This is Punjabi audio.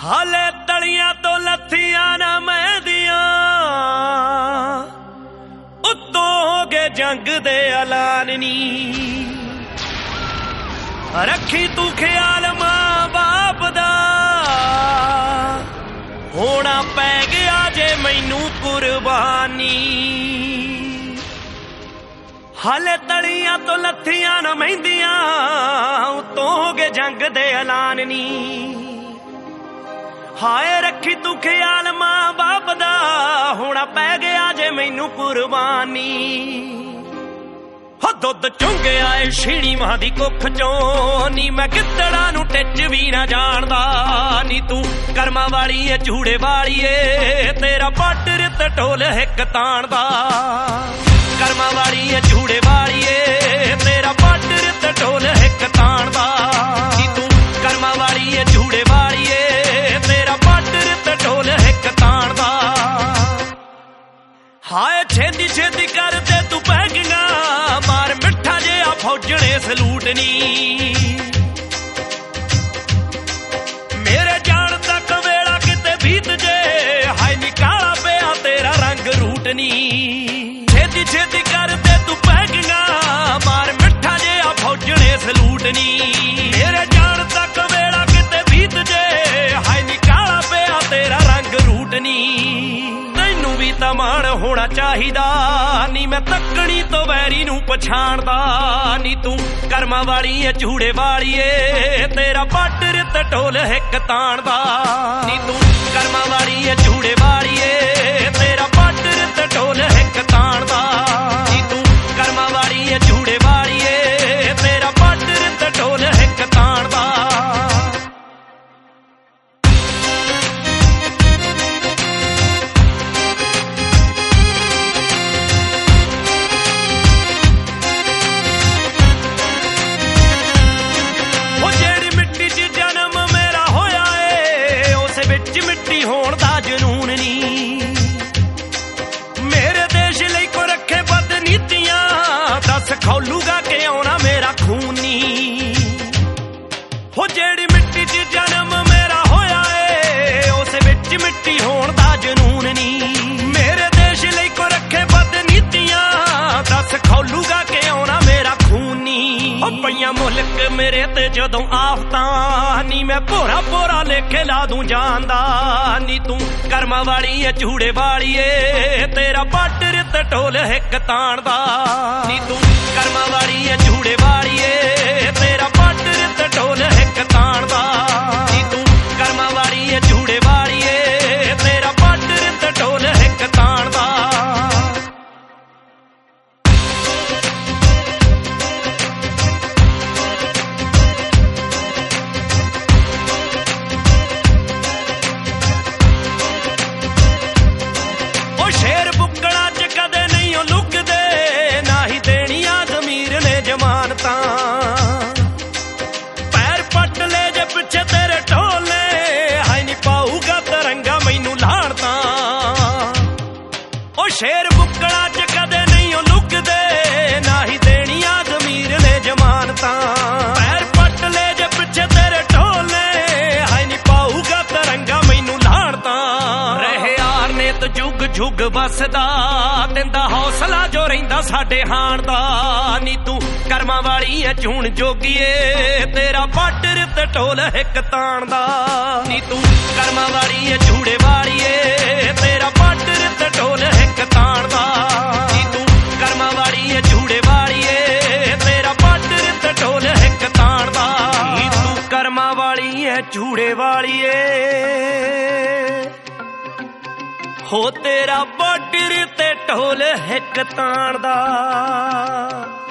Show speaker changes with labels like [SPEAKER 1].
[SPEAKER 1] ਹਾਲੇ ਤਲੀਆਂ ਤੋਂ ਲੱਥੀਆਂ ਨਾ ਮਹਿੰਦੀਆਂ, ਉੱਤੋਂ ਹੋ ਗਏ ਜੰਗ ਦੇ ਐਲਾਨ ਨੀ। ਰੱਖੀ ਤੂੰ ਖਿਆਲ ਮਾਂ ਬਾਪ ਦਾ, ਹੋਣਾ ਪੈ ਗਿਆ ਜੇ ਮੈਨੂੰ ਕੁਰਬਾਨੀ। ਹਾਲੇ ਤਲੀਆਂ ਤੋਂ ਲੱਥੀਆਂ ਨਾ ਮਹਿੰਦੀਆਂ, ਉੱਤੋਂ ਹੋ ਗਏ ਜੰਗ ਦੇ ਐਲਾਨ ਨੀ। ਹਾਏ ਰੱਖੀ ਤੂੰ ਖਿਆਲ ਮਾਂ ਬਾਪ ਦਾ, ਹੋਣਾ ਪੈ ਗਿਆ ਜੇ ਮੈਨੂੰ ਕੁਰਬਾਨੀ। ਹੋ ਦੁੱਧ ਚੁੰਗਿਆ ਏ ਛੀਣੀ ਮਾਂ ਦੀ ਕੁੱਖ ਚੋਂ ਨੀ, ਮੈਂ ਗਿੱਦੜਾਂ ਨੂੰ ਟਿੱਚ ਵੀ ਨਾ ਜਾਣਦਾ ਨੀ। ਤੂੰ ਕਰਮਾਂ ਵਾਲੀ ਏ ਝੂੜੇ ਵਾਲੀ ਏ, ਤੇਰਾ ਪੱਟ ਰਿੱਤ ਢੋਲ ਹਿੱਕ ਤਾਣਦਾ। ਕਰਮਾਂ ਵਾਲੀ ਏ ਝੂੜੇ ਵਾਲੀ ਏ, ਤੇਰਾ ਪੱਟ ਰਿੱਤ ਢੋਲ ਹਿੱਕ ਤਾਣਦਾ ਨੀ। ਤੂੰ ਕਰਮਾਂ ਵਾਲੀ ਏ ਝੂੜੇ ਵਾਲੀ ਏ, ਤੇਰਾ ਪੱਟ ਰਿੱਤ ਢੋਲ ਹਿੱਕ ਤਾਣਦਾ। ਹਾਏ ਛੇਤੀ ਛੇਤੀ ਕਰਦੇ ਤੂੰ ਪੈਕਿੰਗਾਂ, ਮਾਰ ਮਿੱਠਾ ਜਿਹਾ ਫੌਜਣੇ ਸਲੂਟ ਨੀ। ਮੇਰੇ ਜਾਣ ਤੱਕ ਵੇਲਾ ਕਿਤੇ ਬੀਤ ਜੇ, ਹਾਏ ਨੀ ਕਾਲਾ ਪਿਆ ਤੇਰਾ ਰੰਗ ਰੂਟ ਨੀ। ਛੇਤੀ ਛੇਤੀ ਕਰਦੇ ਤੂੰ ਪੈਕਿੰਗਾਂ, ਮਾਰ ਮਿੱਠਾ ਜਿਹਾ ਫੌਜਣੇ ਸਲੂਟ ਨੀ। ਮੇਰੇ ਜਾਣ ਤੱਕ ਵੇਲਾ ਕਿਤੇ ਬੀਤ ਜੇ, ਹਾਏ ਨੀ ਕਾਲਾ ਪਿਆ ਤੇਰਾ ਰੰਗ ਰੂਟ ਨੀ। ਤੈਨੂੰ ਵੀ ਤਾਂ ਮਾਣ ਹੋਣਾ ਚਾਹੀਦਾ ਨੀ, ਮੈਂ ਤੱਕਣੀ ਤੋਂ ਵੈਰੀ ਨੂੰ ਪਛਾਣਦਾ ਨੀ। ਤੂੰ ਕਰਮਾਂ ਵਾਲੀ ਏ ਝੂੜੇ ਵਾਲੀ ਏ, ਤੇਰਾ ਪੱਟ ਰਿੱਤ ਢੋਲ ਹਿੱਕ ਤਾਣਦਾ ਨੀ। ਤੂੰ ਕਰਮਾਂ ਵਾਲੀ ਏ ਝੂੜੇ ਵਾਲੀ ਏ, ਤੇਰਾ ਪੱਟ ਰਿੱਤ ਢੋਲ ਹਿੱਕ ਤਾਣਦਾ ਨੀ। ਤੂੰ ਕਰਮਾਂ ਵਾਲੀ ਏ ਝੂੜੇ ਵਾਲੀ ਏ, ਤੇਰਾ ਪੱਟ ਰਿੱਤ ਢੋਲ ਹਿੱਕ ਤਾਣਦਾ। ਮਿੱਟੀ ਹੋਣ ਦਾ ਜਨੂਨ ਨੀ, ਮੇਰੇ ਦੇਸ਼ ਲਈ ਕੋ ਰੱਖੇ ਬਦਨੀਤੀਆਂ, ਦੱਸ ਖੌਲੂਗਾ ਕਿ ਆਉਣਾ ਮੇਰਾ ਖੂਨ ਨੀ। ਹੋ ਜਿਹੜੀ ਮਿੱਟੀ 'ਚ ਜਨਮ ਮੇਰਾ ਹੋਇਆ ਏ, ਉਸ ਵਿੱਚ ਮਿੱਟੀ ਹੋਣ ਦਾ ਜਨੂਨ ਨੀ। ਮੇਰੇ ਦੇਸ਼ ਲਈ ਕੋ ਰੱਖੇ ਬਦਨੀਤੀਆਂ, ਦੱਸ ਖੌਲੂਗਾ ਕਿ ਆਉਣਾ ਮੇਰਾ ਖੂਨ ਨੀ। ਉਹ ਪਈਆਂ ਮੁਲਕ ਮੇਰੇ ਤੇ ਜਦੋਂ ਆਫਤਾਂ ਨੀ, ਮੈਂ ਭੋਰਾ ਭੋਰਾ ਲੇਖੇ ਲਾ ਦੂੰ ਜਾਂਦਾ ਨੀ। ਤੂੰ ਕਰਮਾਂ ਵਾਲੀ ਏ ਝੂੜੇ ਵਾਲੀ ਏ, ਤੇਰਾ ਪੱਟ ਰਿੱਤ ਢੋਲ ਹਿੱਕ ਤਾਣਦਾ ਨੀ। ਤੂੰ ਕਰਮਾਂ ਵਾਲੀ ਏ ਝੂੜੇ ਵਾਲੀ ਏ, ਤੇਰਾ ਪੱਟ ਰਿੱਤ ਢੋਲ ਹਿੱਕ ਤਾਣਦਾ ਨੀ। ਤੂੰ ਕਰਮਾਂ ਵਾਲੀ ਏ ਝੂੜੇ ਵਾਲੀ ਏ, ਤੇਰਾ ਪੱਟ ਰਿੱਤ ਢੋਲ ਹਿੱਕ ਤਾਣਦਾ। ਸ਼ੇਰ ਬੁੱਕਲਾਂ 'ਚ ਕਦੇ ਨਹੀਂ ਉਹ ਲੁਕਦੇ, ਨਾ ਹੀ ਦੇਣੀਆਂ ਜ਼ਮੀਰ ਨੇ ਜ਼ਮਾਨਤਾਂ। ਪੈਰ ਪੱਟ ਲੈ ਜੇ ਪਿੱਛੇ ਤੇਰੇ ਢੋਲੇ, ਹਾਏ ਨੀ ਪਾਊਗਾ ਤਰੰਗਾ ਮੈਨੂੰ ਲਾਹਣਤਾਂ। ਉਹ ਸ਼ੇਰ ਬੁੱਕਲਾਂ 'ਚ ਕਦੇ ਨਹੀਂ ਉਹ ਲੁਕਦੇ, ਨਾ ਹੀ ਦੇਣੀਆਂ ਜ਼ਮੀਰ ਨੇ ਜ਼ਮਾਨਤਾਂ। ਪੈਰ ਪੱਟ ਲੈ ਜੇ ਪਿੱਛੇ ਤੇਰੇ ਢੋਲੇ, ਹਾਏ ਨੀ ਪਾਊਗਾ ਤਰੰਗਾ ਮੈਨੂੰ ਲਾਹਣਤਾਂ। ਰਹੇ ਯਾਰ ਨੇ ਤਾਂ ਜੁਗ ਜੁਗ ਵਸਦਾ, ਦਿੰਦਾ ਹੌਸਲਾ ਜੋ ਰਹਿੰਦਾ ਸਾਡੇ ਹਾਣ ਦਾ ਨੀ। ਤੂੰ ਕਰਮਾਂ ਵਾਲੀ ਏ ਝੂਣ ਜੋਗੀਏ, ਤੇਰਾ ਪੱਟ ਰਿੱਤ ਢੋਲ ਹਿੱਕ ਤਾਣਦਾ ਨੀ। ਤੂੰ ਕਰਮਾਂ ਵਾਲੀ ਏ ਝੂੜੇ ਵਾਲੀ ਏ, ਤੇਰਾ ਪੱਟ ਰਿੱਤ ਢੋਲ ਹਿੱਕ ਤਾਣਦਾ ਨੀ। ਤੂੰ ਕਰਮਾਂ ਵਾਲੀ ਏ ਝੂੜੇ ਵਾਲੀ ਏ, ਤੇਰਾ ਪੱਟ ਰਿੱਤ ਢੋਲ ਹਿੱਕ ਤਾਣਦਾ ਨੀ। ਤੂੰ ਕਰਮਾਂ ਵਾਲੀ ਏ ਝੂੜੇ ਵਾਲੀ ਏ, ਹੋ ਤੇਰਾ ਬਾਰਡਰ ਤੇ ਢੋਲ ਹਿੱਕ ਤਾਣਦਾ।